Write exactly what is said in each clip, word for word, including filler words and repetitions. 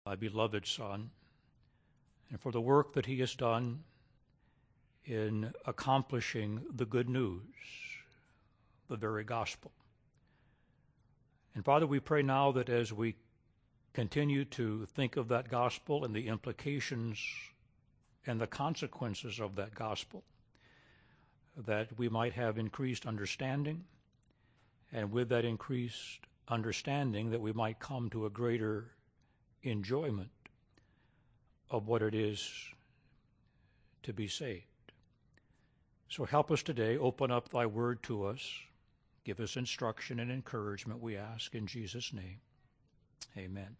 my beloved Son, and for the work that he has done in accomplishing the good news, the very gospel. And Father, we pray now that as we continue to think of that gospel and the implications and the consequences of that gospel, that we might have increased understanding, and with that increased understanding that we might come to a greater enjoyment of what it is to be saved. So help us today, open up thy word to us, give us instruction and encouragement, we ask in Jesus' name. Amen.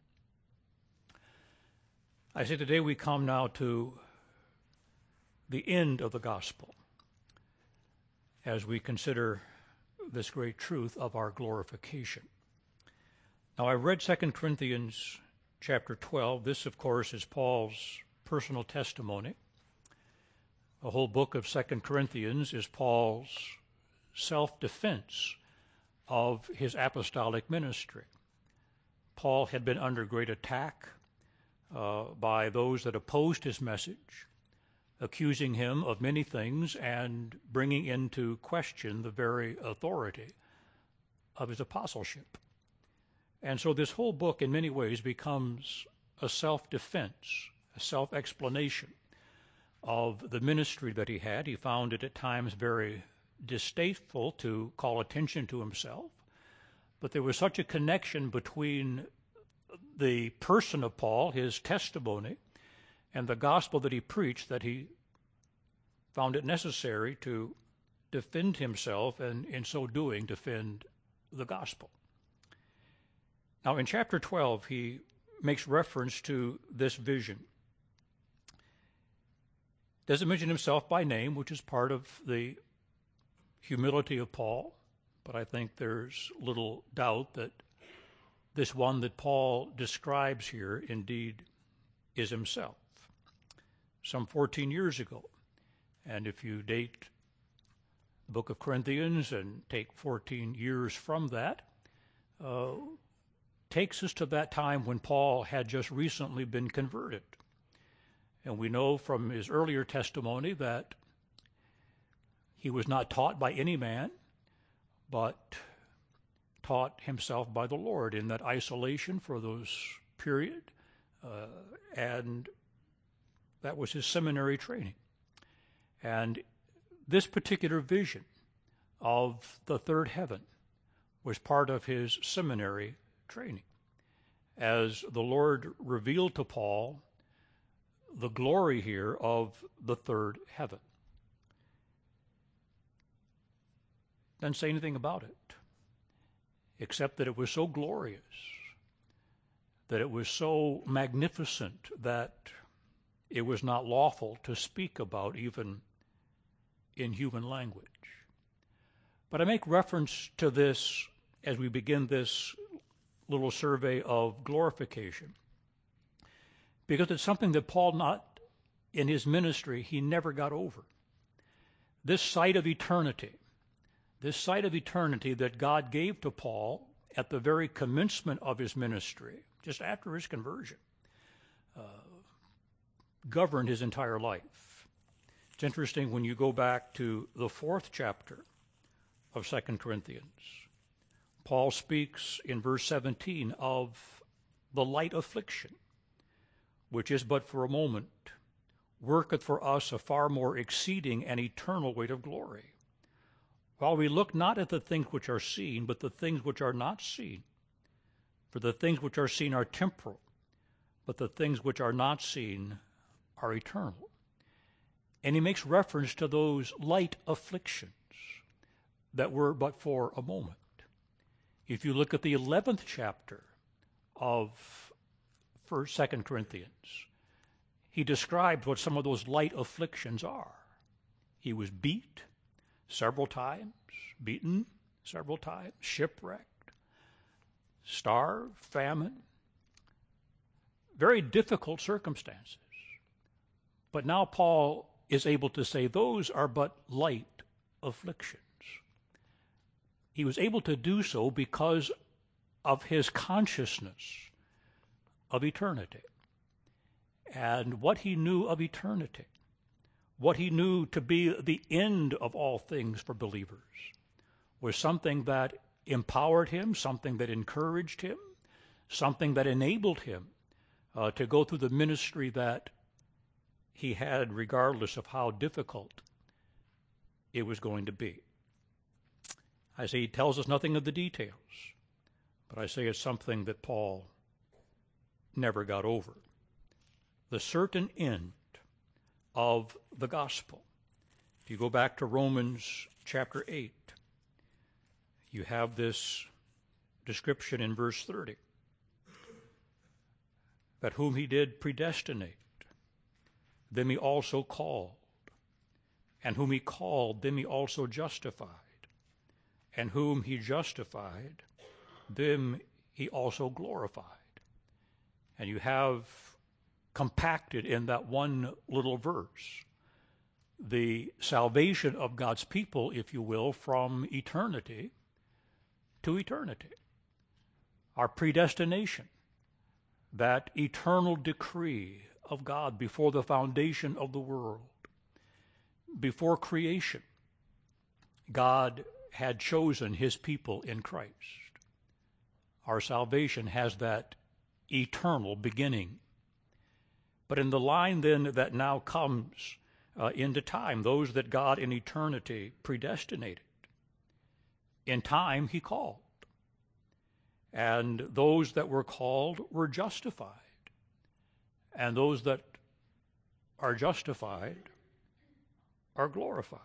I say today we come now to the end of the gospel as we consider this great truth of our glorification. Now, I read Second Corinthians chapter twelve. This, of course, is Paul's personal testimony. The whole book of Second Corinthians is Paul's self-defense of his apostolic ministry. Paul had been under great attack uh, by those that opposed his message, accusing him of many things and bringing into question the very authority of his apostleship. And so this whole book in many ways becomes a self-defense, a self-explanation of the ministry that he had. He found it at times very distasteful to call attention to himself, but there was such a connection between the person of Paul, his testimony, and the gospel that he preached that he found it necessary to defend himself and in so doing defend the gospel. Now in chapter twelve he makes reference to this vision. Doesn't mention himself by name, which is part of the humility of Paul, but I think there's little doubt that this one that Paul describes here indeed is himself. Some fourteen years ago, and if you date the book of Corinthians and take fourteen years from that, uh, takes us to that time when Paul had just recently been converted. And we know from his earlier testimony that he was not taught by any man, but taught himself by the Lord in that isolation for those period, uh, and that was his seminary training. And this particular vision of the third heaven was part of his seminary training, as the Lord revealed to Paul the glory here of the third heaven. Doesn't say anything about it, except that it was so glorious, that it was so magnificent that it was not lawful to speak about even in human language. But I make reference to this as we begin this little survey of glorification, because it's something that Paul, not in his ministry, he never got over. This sight of eternity, this sight of eternity that God gave to Paul at the very commencement of his ministry, just after his conversion, uh, governed his entire life. It's interesting when you go back to the fourth chapter of Second Corinthians. Paul speaks in verse seventeen of the light affliction, which is but for a moment, worketh for us a far more exceeding and eternal weight of glory. While we look not at the things which are seen, but the things which are not seen. For the things which are seen are temporal, but the things which are not seen are eternal. And he makes reference to those light afflictions that were but for a moment. If you look at the eleventh chapter of First, Second Corinthians, he describes what some of those light afflictions are. He was beat several times, beaten several times, shipwrecked, starved, famine, very difficult circumstances. But now Paul is able to say those are but light afflictions. He was able to do so because of his consciousness of eternity. and what he knew of eternity, what he knew to be the end of all things for believers, was something that empowered him, something that encouraged him, something that enabled him uh, to go through the ministry that he had, regardless of how difficult it was going to be. I say he tells us nothing of the details, but I say it's something that Paul never got over. The certain end of the gospel. If you go back to Romans chapter eight, you have this description in verse thirty, that whom he did predestinate, them he also called, and whom he called, them he also justified, and whom he justified, them he also glorified. And you have compacted in that one little verse the salvation of God's people, if you will, from eternity to eternity. Our predestination, that eternal decree of God before the foundation of the world, before creation, God had chosen his people in Christ. Our salvation has that eternal beginning. But in the line then that now comes uh, into time, those that God in eternity predestinated, in time he called. And those that were called were justified. And those that are justified are glorified.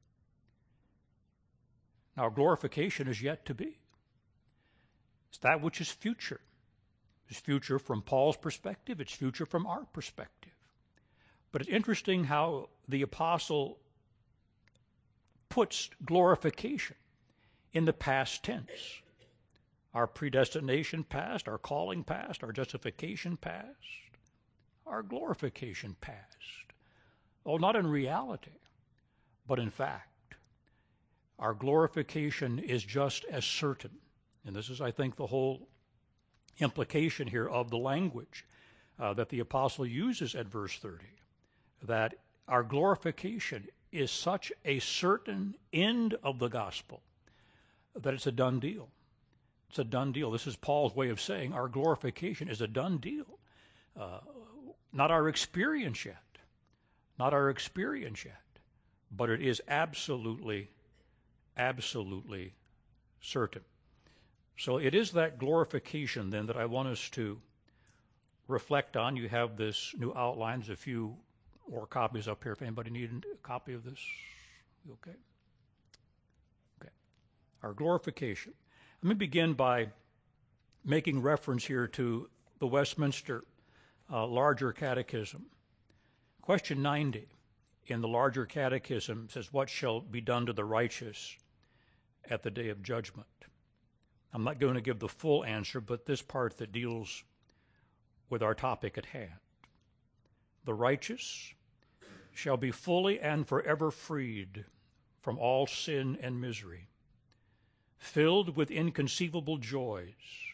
Now, glorification is yet to be. It's that which is future. It's future from Paul's perspective. It's future from our perspective. But it's interesting how the apostle puts glorification in the past tense. Our predestination past, our calling past, our justification past, our glorification past. Oh, not in reality, but in fact. Our glorification is just as certain. And this is, I think, the whole implication here of the language uh, that the apostle uses at verse thirty, that our glorification is such a certain end of the gospel that it's a done deal. It's a done deal. This is Paul's way of saying our glorification is a done deal. Uh, not our experience yet, not our experience yet, but it is absolutely, absolutely certain. So it is that glorification then that I want us to reflect on. You have this new outline. There's a few more copies up here if anybody needs a copy of this. Okay. Okay. Our glorification. Let me begin by making reference here to the Westminster uh, Larger Catechism. Question ninety in the Larger Catechism says, "What shall be done to the righteous at the day of judgment?" I'm not going to give the full answer, but this part that deals with our topic at hand. The righteous shall be fully and forever freed from all sin and misery, filled with inconceivable joys,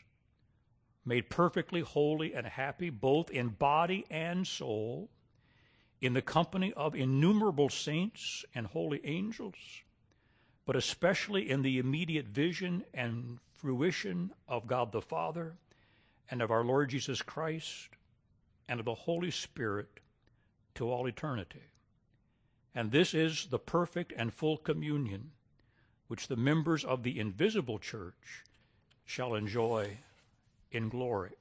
made perfectly holy and happy both in body and soul, in the company of innumerable saints and holy angels, but especially in the immediate vision and fruition of God the Father and of our Lord Jesus Christ and of the Holy Spirit to all eternity. And this is the perfect and full communion which the members of the invisible church shall enjoy in glory.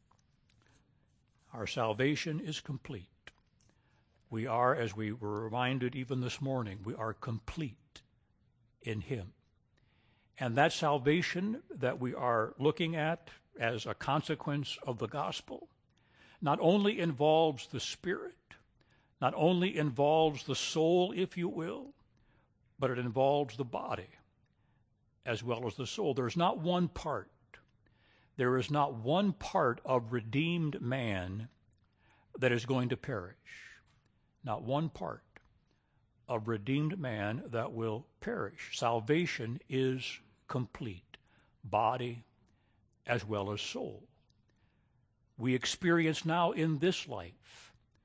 Our salvation is complete. We are, as we were reminded even this morning, we are complete in him. And that salvation that we are looking at as a consequence of the gospel not only involves the spirit, not only involves the soul, if you will, but it involves the body as well as the soul. There's not one part. There is not one part of redeemed man that is going to perish. Not one part of redeemed man that will perish. Salvation is complete, body as well as soul. We experience now in this life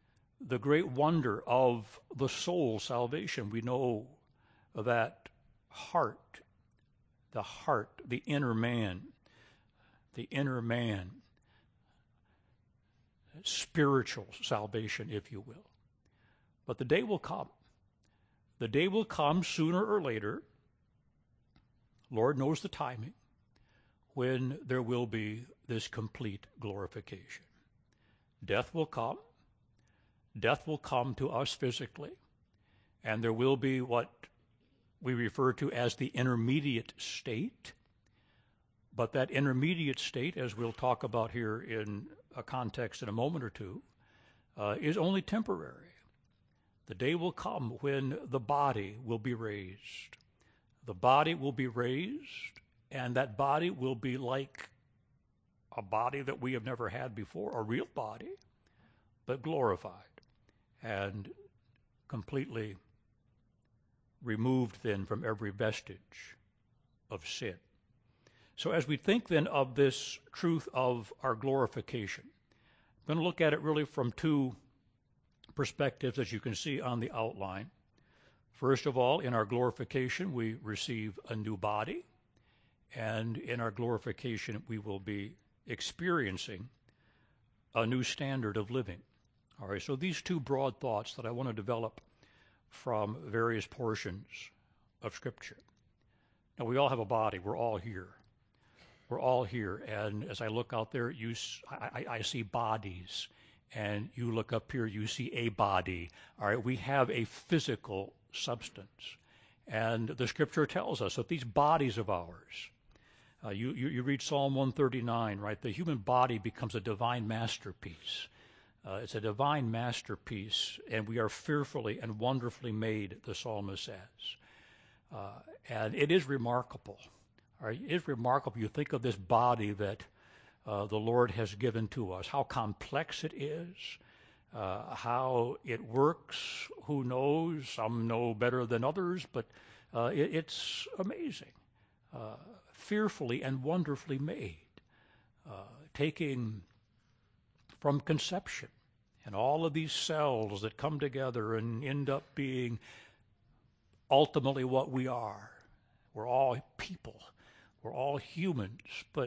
the great wonder of the soul salvation. We know that heart, the heart, the inner man, the inner man, spiritual salvation, if you will. But the day will come. The day will come sooner or later, Lord knows the timing, when there will be this complete glorification. Death will come. Death will come to us physically, and there will be what we refer to as the intermediate state. But that intermediate state, as we'll talk about here in a context in a moment or two, uh, is only temporary. The day will come when the body will be raised. The body will be raised, and that body will be like a body that we have never had before, a real body, but glorified and completely removed then from every vestige of sin. So as we think then of this truth of our glorification, I'm going to look at it really from two perspectives, as you can see on the outline. First of all, in our glorification, we receive a new body, and in our glorification, we will be experiencing a new standard of living. All right, so these two broad thoughts that I want to develop from various portions of Scripture. Now, we all have a body. We're all here. We're all here, and as I look out there, you, I, I see bodies, and you look up here, you see a body. All right, we have a physical substance, and the Scripture tells us that these bodies of ours, uh, you, you, you read Psalm one thirty-nine, right? The human body becomes a divine masterpiece. Uh, it's a divine masterpiece, and we are fearfully and wonderfully made, the psalmist says. Uh, and it is remarkable. All right? It is remarkable. You think of this body that uh, the Lord has given to us, how complex it is, uh, how it works, who knows? Some know better than others, but uh, it, it's amazing. Uh, fearfully and wonderfully made, uh, taking from conception, and all of these cells that come together and end up being ultimately what we are. We're all people. We're all humans, but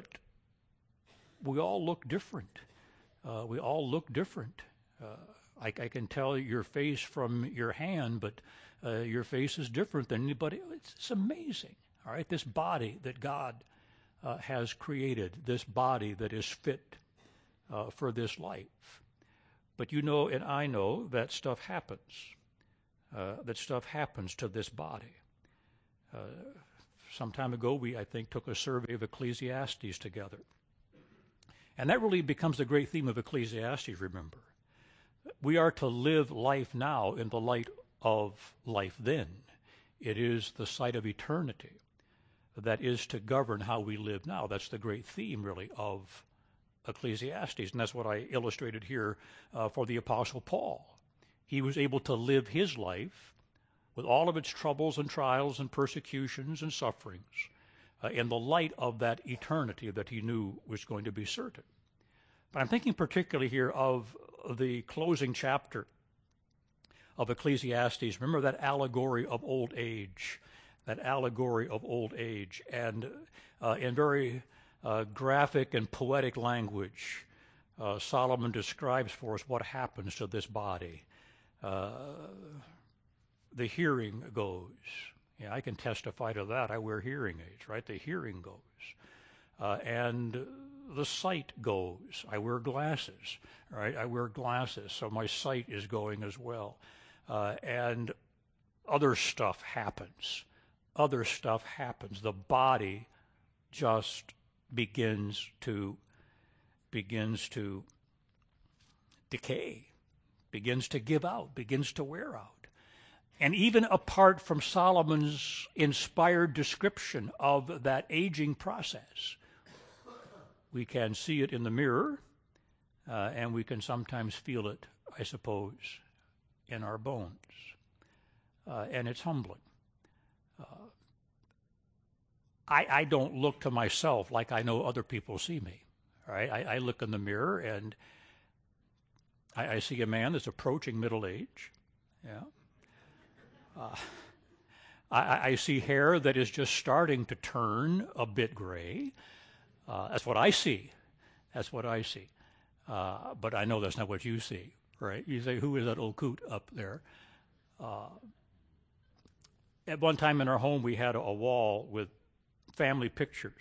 we all look different. Uh, we all look different. Uh, I, I can tell your face from your hand, but uh, your face is different than anybody. It's, it's amazing, all right? This body that God uh, has created, this body that is fit Uh, for this life. But you know, and I know, that stuff happens. Uh, that stuff happens to this body. Uh, some time ago, we, I think, took a survey of Ecclesiastes together. And that really becomes the great theme of Ecclesiastes, remember. We are to live life now in the light of life then. It is the sight of eternity that is to govern how we live now. That's the great theme, really, of Ecclesiastes, and that's what I illustrated here uh, for the Apostle Paul. He was able to live his life with all of its troubles and trials and persecutions and sufferings uh, in the light of that eternity that he knew was going to be certain. But I'm thinking particularly here of the closing chapter of Ecclesiastes. Remember that allegory of old age, that allegory of old age, and uh, in very Uh, graphic and poetic language, uh, Solomon describes for us what happens to this body. Uh, the hearing goes. Yeah, I can testify to that. I wear hearing aids, right? The hearing goes. Uh, and the sight goes. I wear glasses, right? I wear glasses, so my sight is going as well. Uh, and other stuff happens. Other stuff happens. The body just begins to begins to decay, begins to give out, begins to wear out. And even apart from Solomon's inspired description of that aging process, we can see it in the mirror, uh, and we can sometimes feel it, I suppose, in our bones. Uh, and it's humbling. Uh, I, I don't look to myself like I know other people see me, right? I, I look in the mirror, and I, I see a man that's approaching middle age. Yeah. Uh, I, I see hair that is just starting to turn a bit gray. Uh, that's what I see. That's what I see. Uh, but I know that's not what you see, right? You say, who is that old coot up there? Uh, at one time in our home, we had a, a wall with family pictures,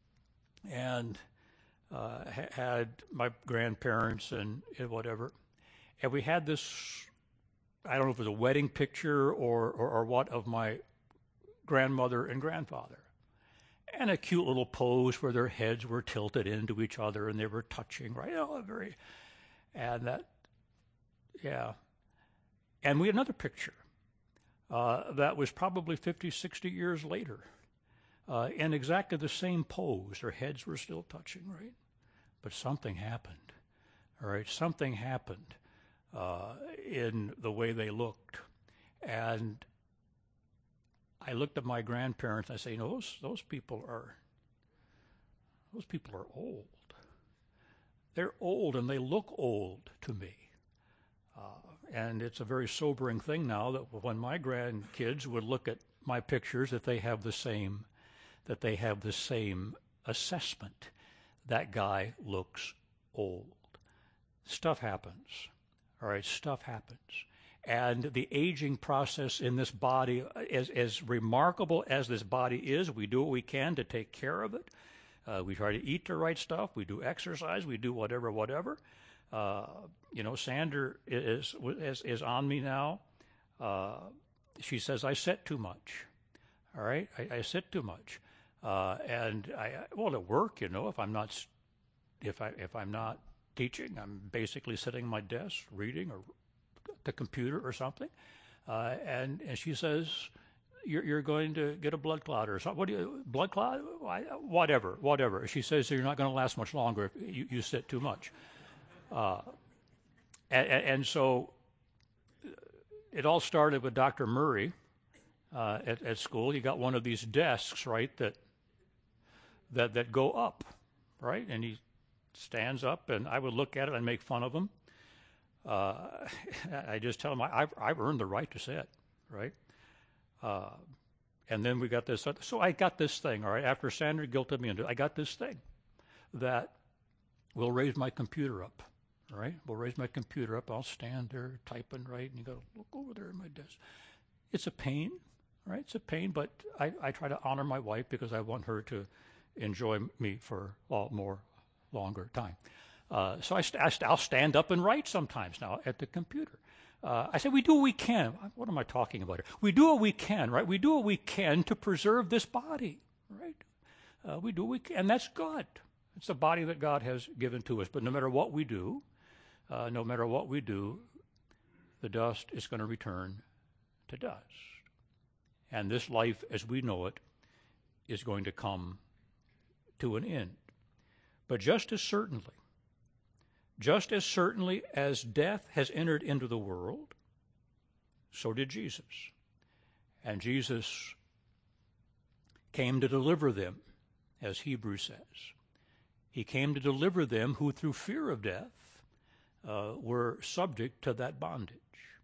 and uh, ha- had my grandparents and, and whatever. And we had this, I don't know if it was a wedding picture or, or, or what, of my grandmother and grandfather. And a cute little pose where their heads were tilted into each other and they were touching, right? Oh, very, and that, yeah. And we had another picture uh, that was probably fifty, sixty years later, uh, in exactly the same pose. Their heads were still touching, right? But something happened, all right? Something happened uh, in the way they looked. And I looked at my grandparents and I say, you know, those, those people are, those people are old. They're old and they look old to me. Uh, and it's a very sobering thing now that when my grandkids would look at my pictures, that they have the same, that they have the same assessment. That guy looks old. Stuff happens. All right, stuff happens. And the aging process in this body, as, as remarkable as this body is, we do what we can to take care of it. Uh, we try to eat the right stuff. We do exercise. We do whatever, whatever. Uh, you know, Sandra is, is, is on me now. Uh, she says, I sit too much. All right? I, I sit too much. Uh, and I, well, at work, you know, if I'm not, if I, if I'm not teaching, I'm basically sitting at my desk reading or the computer or something, uh, and and she says, you're, you're going to get a blood clot or something. What do you, blood clot? Whatever, whatever. She says, so you're not going to last much longer if you, you sit too much. Uh, and, and so it all started with Doctor Murray uh, at, at school. He got one of these desks, right, that that that go up, right, and he stands up, and I would look at it and make fun of him. Uh, I just tell him, I, I've, I've earned the right to sit, right? Uh, and then we got this, so I got this thing, all right, after Sandra guilted me into it, I got this thing that will raise my computer up, all right? We'll raise my computer up, I'll stand there typing, right, and you got to look over there at my desk. It's a pain, right? It's a pain, but I, I try to honor my wife because I want her to enjoy me for a more longer time. Uh, so I st- I st- I'll stand up and write sometimes now at the computer. Uh, I say we do what we can. What am I talking about here? We do what we can, right? We do what we can to preserve this body, right? Uh, we do what we can, and that's good. It's the body that God has given to us. But no matter what we do, uh, no matter what we do, the dust is going to return to dust. And this life as we know it is going to come to an end. But just as certainly, just as certainly as death has entered into the world, so did Jesus. And Jesus came to deliver them, as Hebrews says. He came to deliver them who through fear of death uh, were subject to that bondage.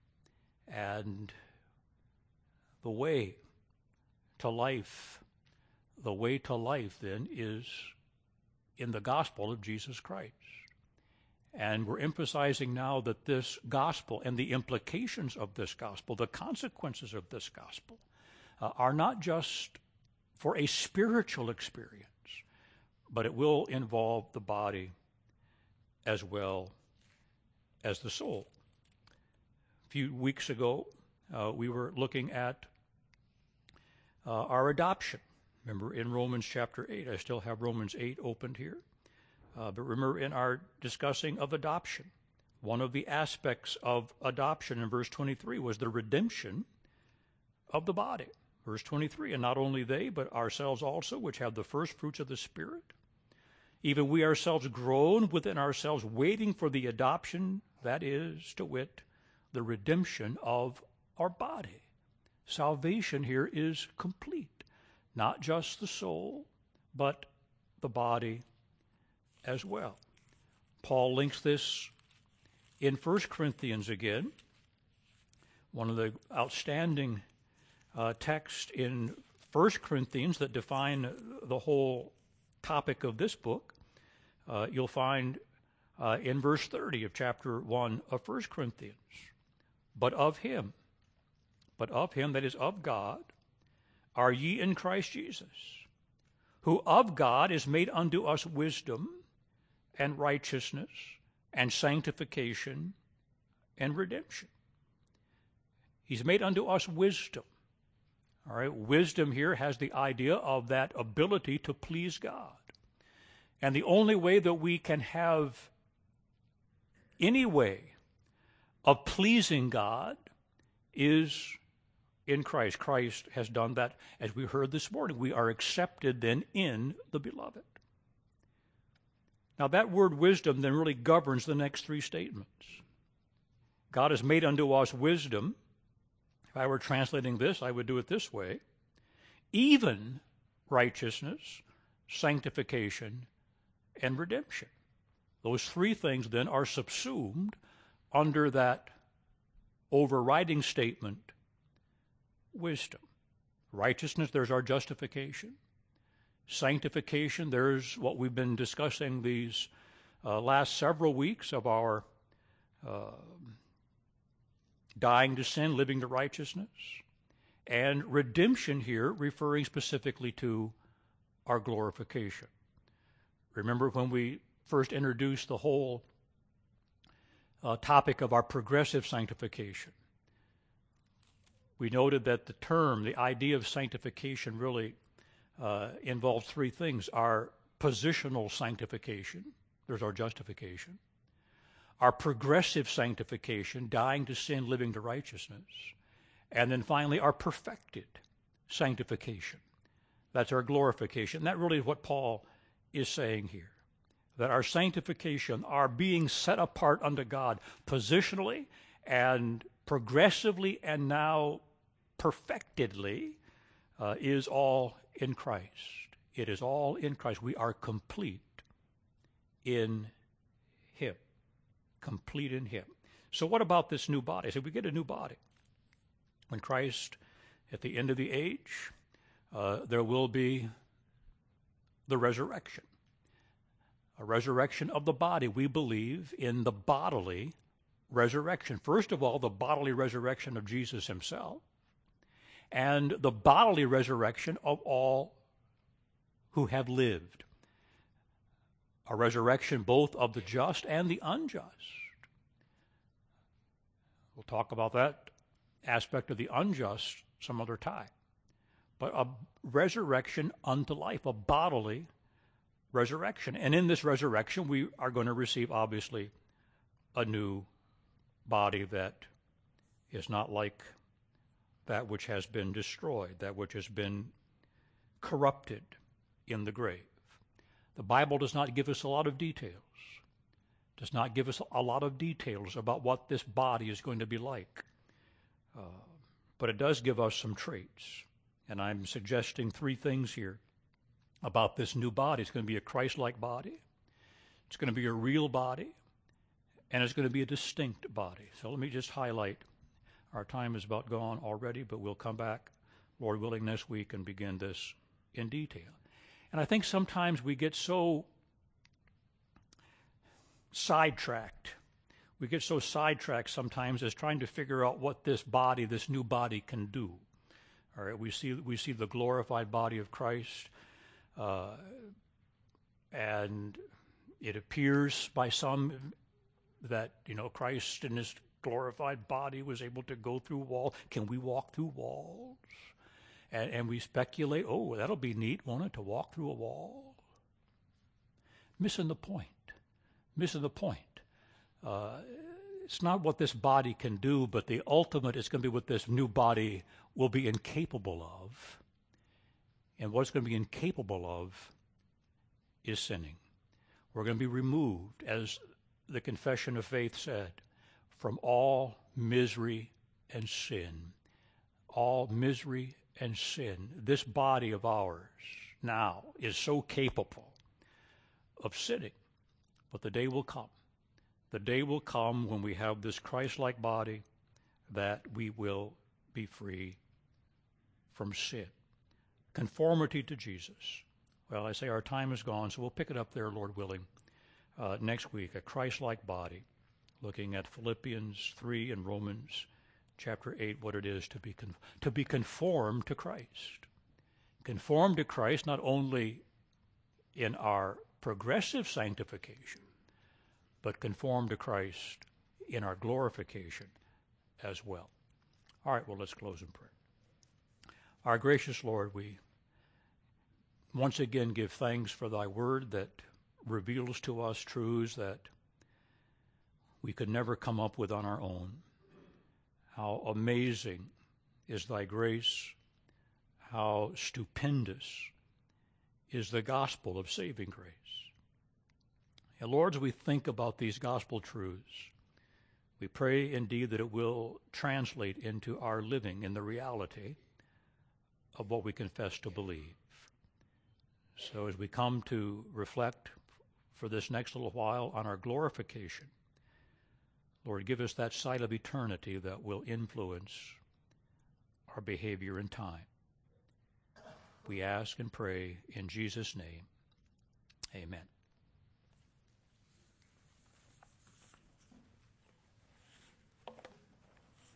And the way to life, the way to life then is in the gospel of Jesus Christ. And we're emphasizing now that this gospel and the implications of this gospel, the consequences of this gospel, uh, are not just for a spiritual experience, but it will involve the body as well as the soul. A few weeks ago, uh, we were looking at uh, our adoption. Remember in Romans chapter eight, I still have Romans eight opened here. Uh, but remember in our discussing of adoption, one of the aspects of adoption in verse twenty-three was the redemption of the body. Verse twenty-three, and not only they, but ourselves also, which have the first fruits of the Spirit, even we ourselves groan within ourselves, waiting for the adoption, that is, to wit, the redemption of our body. Salvation here is complete. Not just the soul, but the body as well. Paul links this in First Corinthians again, one of the outstanding uh, texts in First Corinthians that define the whole topic of this book, uh, you'll find uh, in verse thirty of chapter one of First Corinthians. But of him, but of him, that is of God, are ye in Christ Jesus, who of God is made unto us wisdom and righteousness and sanctification and redemption. He's made unto us wisdom. All right, wisdom here has the idea of that ability to please God. And the only way that we can have any way of pleasing God is in Christ. Christ has done that. As we heard this morning, we are accepted then in the Beloved. Now that word wisdom then really governs the next three statements. God has made unto us wisdom. If I were translating this, I would do it this way: even righteousness, sanctification, and redemption. Those three things then are subsumed under that overriding statement, wisdom. Righteousness, there's our justification. Sanctification, there's what we've been discussing these uh, last several weeks of our uh, dying to sin, living to righteousness. And redemption here referring specifically to our glorification. Remember when we first introduced the whole uh, topic of our progressive sanctification, we noted that the term, the idea of sanctification really uh, involves three things: our positional sanctification, there's our justification; our progressive sanctification, dying to sin, living to righteousness; and then finally our perfected sanctification. That's our glorification. That really is what Paul is saying here, that our sanctification, our being set apart unto God positionally and progressively and now perfectedly, uh, is all in Christ. It is all in Christ. We are complete in Him. Complete in Him. So what about this new body? So we get a new body. When Christ, at the end of the age, uh, there will be the resurrection. A resurrection of the body. We believe in the bodily resurrection. First of all, the bodily resurrection of Jesus himself, and the bodily resurrection of all who have lived. A resurrection both of the just and the unjust. We'll talk about that aspect of the unjust some other time. But a resurrection unto life, a bodily resurrection. And in this resurrection, we are going to receive, obviously, a new body that is not like that which has been destroyed, that which has been corrupted in the grave. The Bible does not give us a lot of details, does not give us a lot of details about what this body is going to be like. Uh, but it does give us some traits. And I'm suggesting three things here about this new body. It's going to be a Christ-like body. It's going to be a real body. And it's going to be a distinct body. So let me just highlight. Our time is about gone already, but we'll come back, Lord willing, this week and begin this in detail. And I think sometimes we get so sidetracked. We get so sidetracked sometimes as trying to figure out what this body, this new body, can do. All right, we see we see the glorified body of Christ, uh, and it appears by some that, you know, Christ in his glorified body was able to go through walls. Can we walk through walls? And, and we speculate, oh, that'll be neat, won't it, to walk through a wall? Missing the point. Missing the point. Uh, it's not what this body can do, but the ultimate is going to be what this new body will be incapable of. And what it's going to be incapable of is sinning. We're going to be removed, as the Confession of Faith said, from all misery and sin. All misery and sin. This body of ours now is so capable of sinning. But the day will come the day will come when we have this Christ-like body that we will be free from sin. Conformity to Jesus. Well, I say our time is gone, so we'll pick it up there, Lord willing, uh, next week, a Christ-like body, looking at Philippians three and Romans chapter eight, what it is to be con- to be conformed to Christ. Conformed to Christ not only in our progressive sanctification, but conformed to Christ in our glorification as well. All right, well, let's close in prayer. Our gracious Lord, we once again give thanks for thy word that reveals to us truths that we could never come up with on our own. How amazing is thy grace, how stupendous is the gospel of saving grace. And Lord, as we think about these gospel truths, we pray indeed that it will translate into our living in the reality of what we confess to believe. So as we come to reflect for this next little while on our glorification, Lord, give us that sight of eternity that will influence our behavior in time. We ask and pray in Jesus' name. Amen.